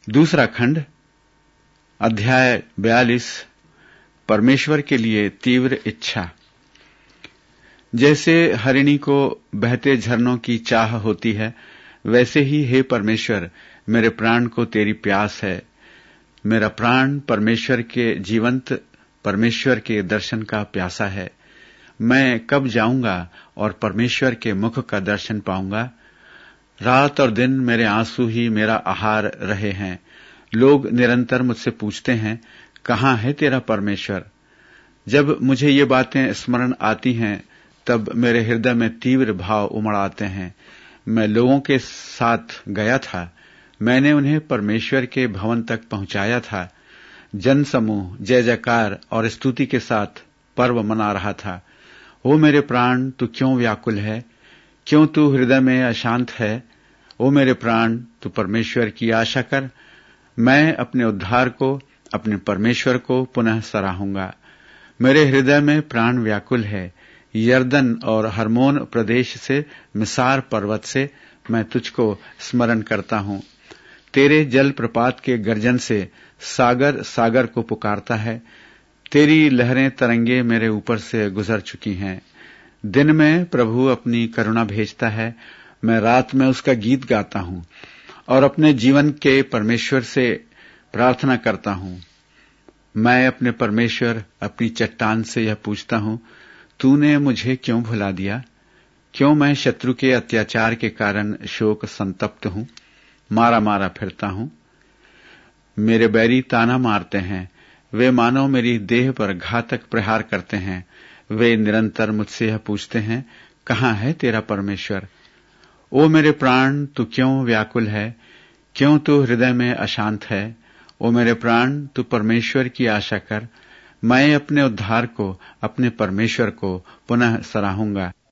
दूसरा खंड, अध्याय 42। परमेश्वर के लिए तीव्र इच्छा। जैसे हरिणी को बहते झरनों की चाह होती है, वैसे ही हे परमेश्वर, मेरे प्राण को तेरी प्यास है। मेरा प्राण परमेश्वर के जीवंत परमेश्वर के दर्शन का प्यासा है। मैं कब जाऊंगा और परमेश्वर के मुख का दर्शन पाऊंगा? रात और दिन मेरे आंसू ही मेरा आहार रहे हैं। लोग निरंतर मुझसे पूछते हैं, कहाँ है तेरा परमेश्वर? जब मुझे ये बातें स्मरण आती हैं, तब मेरे हृदय में तीव्र भाव उमड़ आते हैं। मैं लोगों के साथ गया था, मैंने उन्हें परमेश्वर के भवन तक पहुंचाया था। जन समूह जय जयकार और स्तुति के साथ पर्व मना रहा था। ओ मेरे प्राण, तू क्यों व्याकुल है? क्यों तू हृदय में अशांत है? ओ मेरे प्राण, तू परमेश्वर की आशा कर। मैं अपने उद्धार को, अपने परमेश्वर को पुनः सराहूंगा। मेरे हृदय में प्राण व्याकुल है। यर्दन और हर्मोन प्रदेश से, मिसार पर्वत से मैं तुझको स्मरण करता हूं। तेरे जल प्रपात के गर्जन से सागर सागर को पुकारता है। तेरी लहरें तरंगे मेरे ऊपर से गुजर चुकी हैं। दिन में प्रभु अपनी करुणा भेजता है, मैं रात में उसका गीत गाता हूं और अपने जीवन के परमेश्वर से प्रार्थना करता हूं। मैं अपने परमेश्वर, अपनी चट्टान से यह पूछता हूं, तूने मुझे क्यों भुला दिया? क्यों मैं शत्रु के अत्याचार के कारण शोक संतप्त हूं, मारा मारा फिरता हूं? मेरे बैरी ताना मारते हैं, वे मानो मेरी देह पर घातक प्रहार करते हैं। वे निरंतर मुझसे यह पूछते हैं, कहाँ है तेरा परमेश्वर? ओ मेरे प्राण, तू क्यों व्याकुल है? क्यों तू हृदय में अशांत है? ओ मेरे प्राण, तू परमेश्वर की आशा कर। मैं अपने उद्धार को, अपने परमेश्वर को पुनः सराहूंगा।